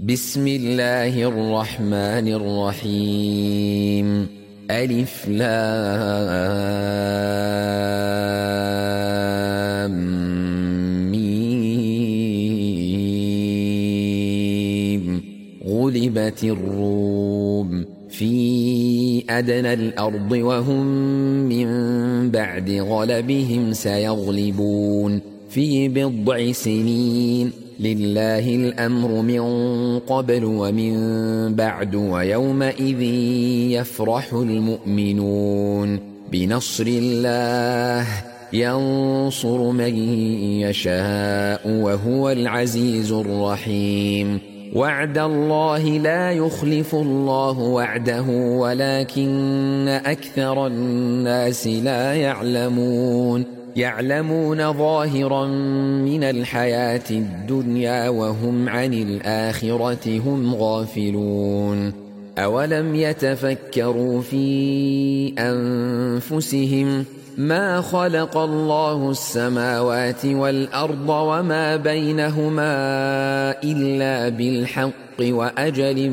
بسم الله الرحمن الرحيم. ألف لام ميم. غلبت الروم في أدنى الأرض وهم من بعد غلبهم سيغلبون في بضع سنين. لله الأمر من قبل ومن بعد ويومئذ يفرح المؤمنون بنصر الله ينصر من يشاء وهو العزيز الرحيم. وعد الله لا يخلف الله وعده ولكن أكثر الناس لا يعلمون ظاهرا من الحياة الدنيا وهم عن الآخرة هم غافلون. أولم يتفكروا في أنفسهم ما خلق الله السماوات والأرض وما بينهما إلا بالحق وأجل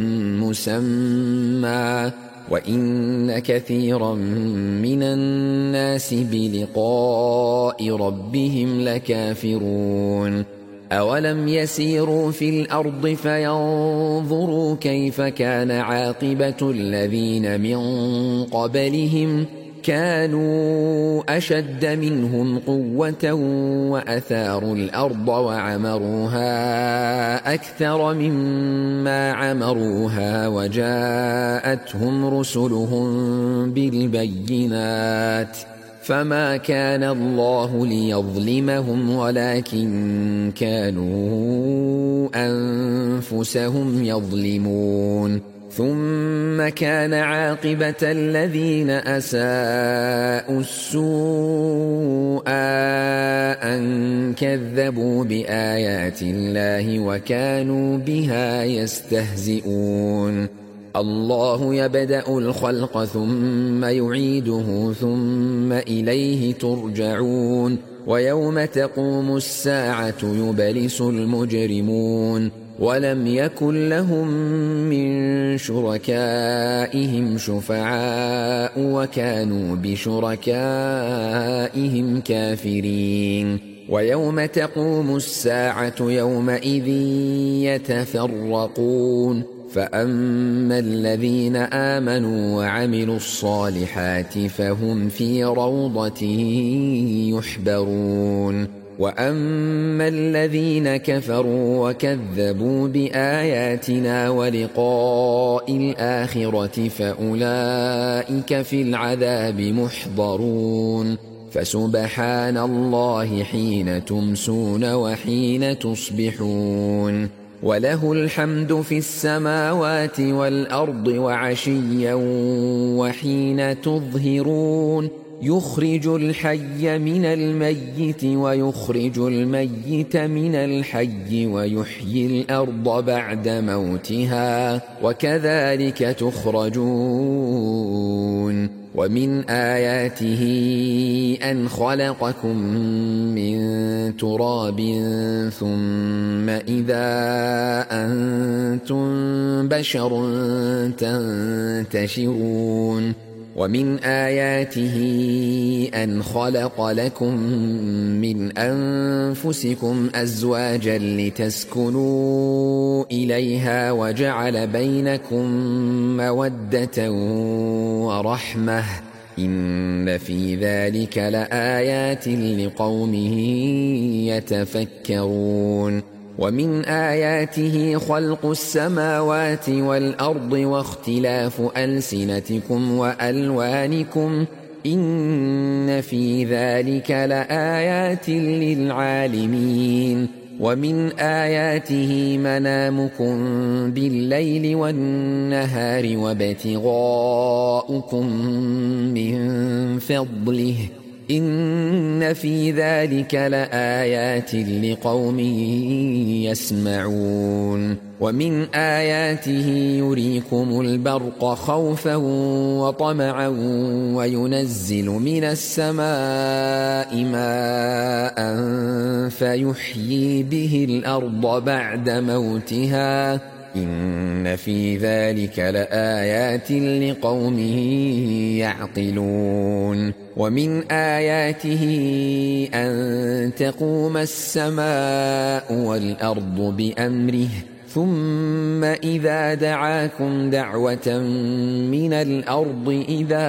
مسمى وإن كثيرا من الناس بلقاء ربهم لكافرون. أولم يسيروا في الأرض فينظروا كيف كان عاقبة الذين من قبلهم كانوا أشد منهم قوة وأثاروا الأرض وعمروها أكثر مما عمروها وجاءتهم رسلهم بالبينات فما كان الله ليظلمهم ولكن كانوا أنفسهم يظلمون. ثم كان عاقبة الذين أساءوا السوء أن كذبوا بآيات الله وكانوا بها يستهزئون. الله يبدأ الخلق ثم يعيده ثم إليه ترجعون. ويوم تقوم الساعة يبلس المجرمون ولم يكن لهم من شركائهم شفعاء وكانوا بشركائهم كافرين. ويوم تقوم الساعة يومئذ يتفرقون فأما الذين آمنوا وعملوا الصالحات فهم في روضة يحبرون. وأما الذين كفروا وكذبوا بآياتنا ولقاء الآخرة فأولئك في العذاب محضرون. فسبحان الله حين تمسون وحين تصبحون وله الحمد في السماوات والأرض وعشيا وحين تظهرون. يخرج الحي من الميت ويخرج الميت من الحي ويحيي الأرض بعد موتها وكذلك تخرجون. ومن آياته أن خلقكم من تراب ثم إذا أنتم بشر تنتشرون. ومن آياته أن خلق لكم من أنفسكم أزواجا لتسكنوا إليها وجعل بينكم مودة ورحمة إن في ذلك لآيات لقوم يتفكرون. ومن آياته خلق السماوات والأرض واختلاف ألسنتكم وألوانكم إن في ذلك لآيات للعالمين. ومن آياته منامكم بالليل والنهار وابتغاؤكم من فضله إن في ذلك لآيات لقوم يسمعون. ومن آياته يريكم البرق خوفا وطمعا وينزل من السماء ماء فيحيي به الأرض بعد موتها إن في ذلك لآيات لقوم يعقلون ومن آياته أن تقوم السماء والأرض بأمره ثم إذا دعاكم دعوة من الأرض إذا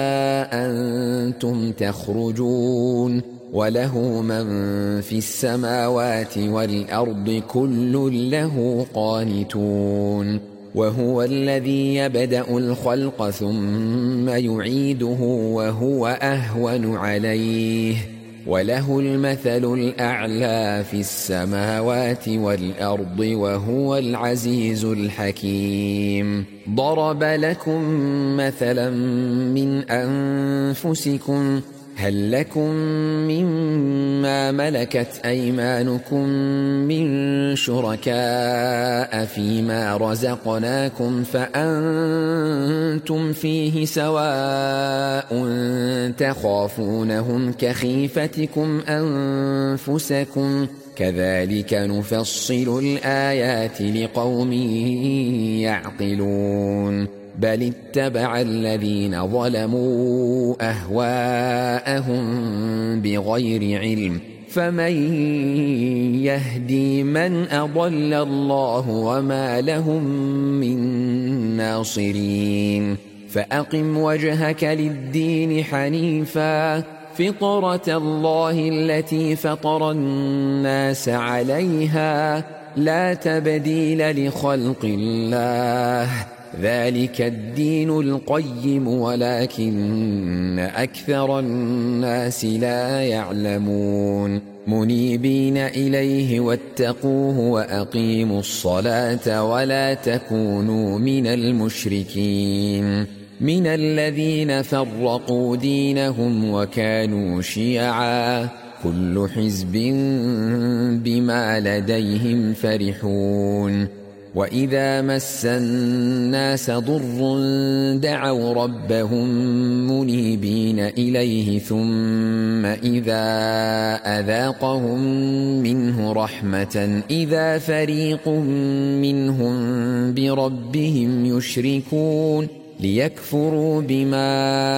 أنتم تخرجون وله من في السماوات والأرض كل له قانتون وهو الذي يبدأ الخلق ثم يعيده وهو أهون عليه وله المثل الأعلى في السماوات والأرض وهو العزيز الحكيم ضرب لكم مثلا من أنفسكم هل لكم مما ملكت أيمانكم من شركاء فيما رزقناكم فأنتم فيه سواء تخافونهم كخيفتكم أنفسكم كذلك نفصل الآيات لقوم يعقلون بل اتبع الذين ظلموا أهواءهم بغير علم فمن يهدي من أضل الله وما لهم من ناصرين فأقم وجهك للدين حنيفا فطرة الله التي فطر الناس عليها لا تبديل لخلق الله ذلك الدين القيم ولكن أكثر الناس لا يعلمون منيبين إليه واتقوه وأقيموا الصلاة ولا تكونوا من المشركين من الذين فرقوا دينهم وكانوا شيعا كل حزب بما لديهم فرحون وإذا مس الناس ضر دعوا ربهم منيبين إليه ثم إذا أذاقهم منه رحمة إذا فريق منهم بربهم يشركون ليكفروا بما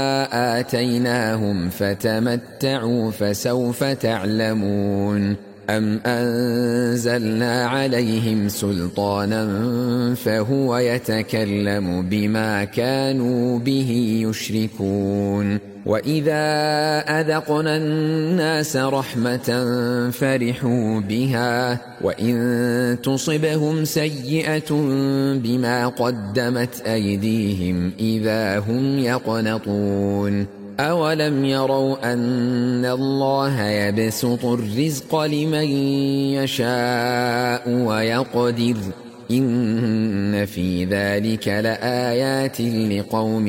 آتيناهم فتمتعوا فسوف تعلمون أم أنزلنا عليهم سلطانا فهو يتكلم بما كانوا به يشركون وإذا أذقنا الناس رحمة فرحوا بها وإن تصبهم سيئة بما قدمت أيديهم إذا هم يقنطون أولم يروا أن الله يبسط الرزق لمن يشاء ويقدر إن في ذلك لآيات لقوم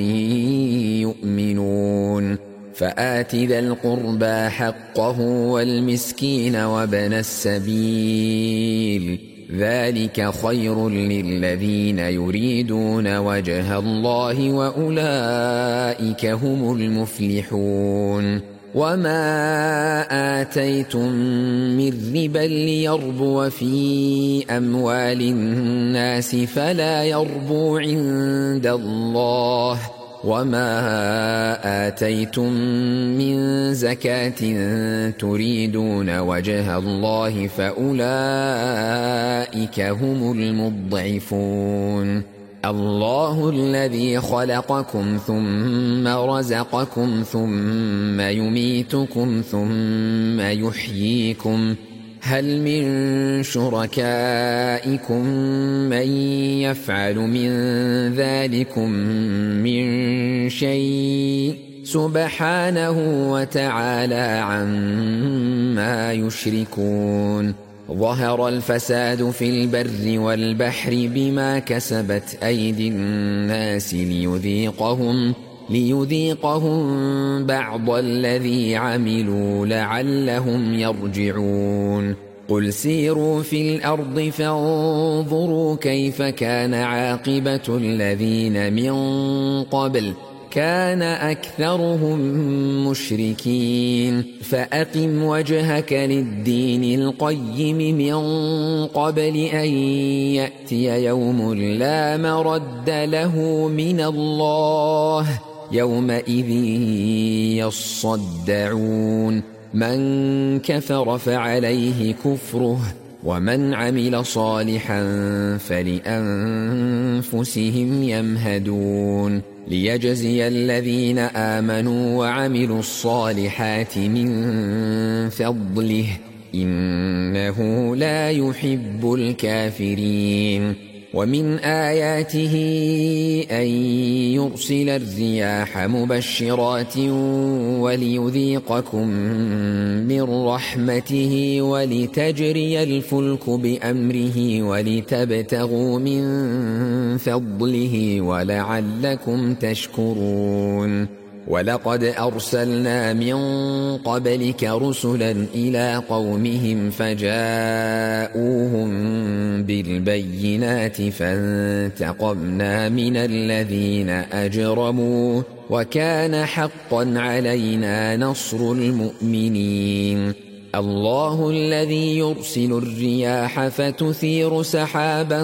يؤمنون فآت ذا القربى حقه والمسكين وابن السبيل ذلك خير للذين يريدون وجه الله وأولئك هم المفلحون وما آتيتم من ربا ليربو في أموال الناس فلا يربو عند الله وما آتيتم من زكاة تريدون وجه الله فأولئك هم المضعفون الله الذي خلقكم ثم رزقكم ثم يميتكم ثم يحييكم هل من شركائكم من يفعل من ذلكم من شيء سبحانه وتعالى عما يشركون ظهر الفساد في البر والبحر بما كسبت أيدي الناس ليذيقهم بعض الذي عملوا لعلهم يرجعون قل سيروا في الأرض فانظروا كيف كان عاقبة الذين من قبل كان أكثرهم مشركين فأقم وجهك للدين القيم من قبل أن يأتي يوم لا مرد له من الله يومئذ يصدعون من كفر فعليه كفره ومن عمل صالحا فلأنفسهم يمهدون ليجزي الذين آمنوا وعملوا الصالحات من فضله إنه لا يحب الكافرين ومن آياته أن يرسل الرياح مبشرات وليذيقكم من رحمته ولتجري الفلك بأمره ولتبتغوا من فضله ولعلكم تشكرون ولقد أرسلنا من قبلك رسلا إلى قومهم فجاءوهم بالبينات فانتقمنا من الذين أجرموا وكان حقا علينا نصر المؤمنين الله الذي يرسل الرياح فتثير سحابا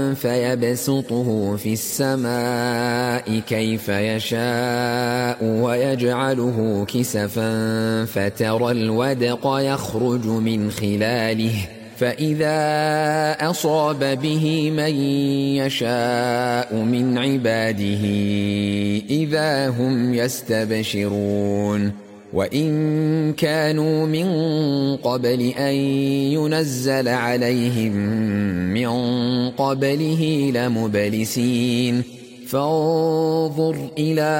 فيبسطه في السماء كيف يشاء ويجعله كسفا فترى الودق يخرج من خلاله فإذا أصاب به من يشاء من عباده إذا هم يستبشرون وإن كانوا من قبل أن ينزل عليهم من قبله لمبلسين فانظر إلى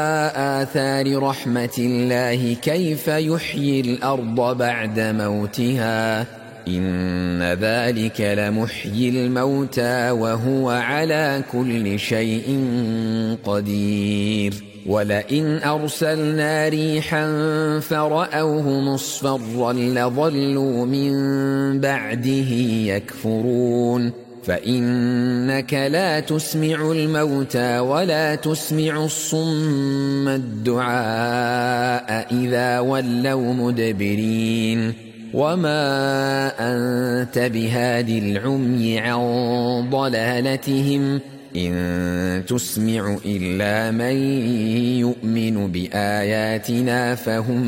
آثار رحمة الله كيف يحيي الأرض بعد موتها إن ذلك لمحيي الموتى وهو على كل شيء قدير ولئن أرسلنا ريحا فرأوه مصفرا لظلوا من بعده يكفرون فإنك لا تسمع الموتى ولا تسمع الصم الدعاء إذا ولوا مدبرين وما أنت بهاد العمي عن ضلالتهم إن تسمع إلا من يؤمن بآياتنا فهم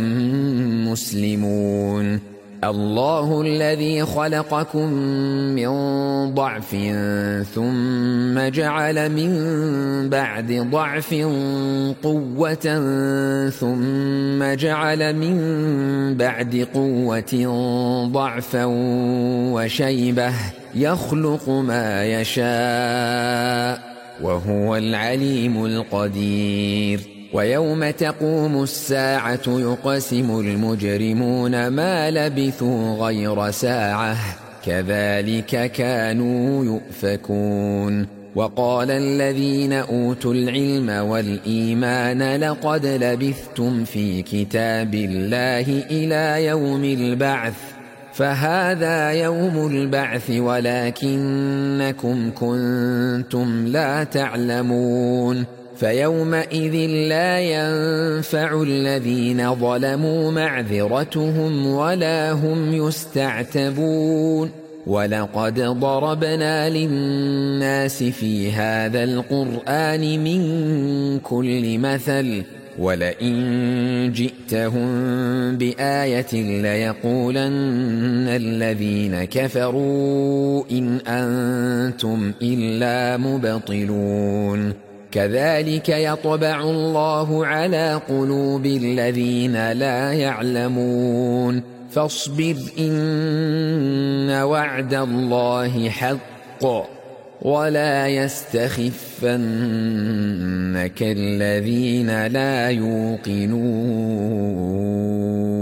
مسلمون الله الذي خلقكم من ضعف ثم جعل من بعد ضعف قوة ثم جعل من بعد قوة ضعفا وشيبة يخلق ما يشاء وهو العليم القدير ويوم تقوم الساعة يقسم المجرمون ما لبثوا غير ساعة كذلك كانوا يؤفكون وقال الذين أوتوا العلم والإيمان لقد لبثتم في كتاب الله إلى يوم البعث فهذا يوم البعث ولكنكم كنتم لا تعلمون فيومئذ لا ينفع الذين ظلموا معذرتهم ولا هم يستعتبون ولقد ضربنا للناس في هذا القرآن من كل مثل ولئن جئتهم بآية ليقولن الذين كفروا إن أنتم إلا مبطلون كذلك يطبع الله على قلوب الذين لا يعلمون فاصبر إن وعد الله حق ولا يستخفنك الذين لا يوقنون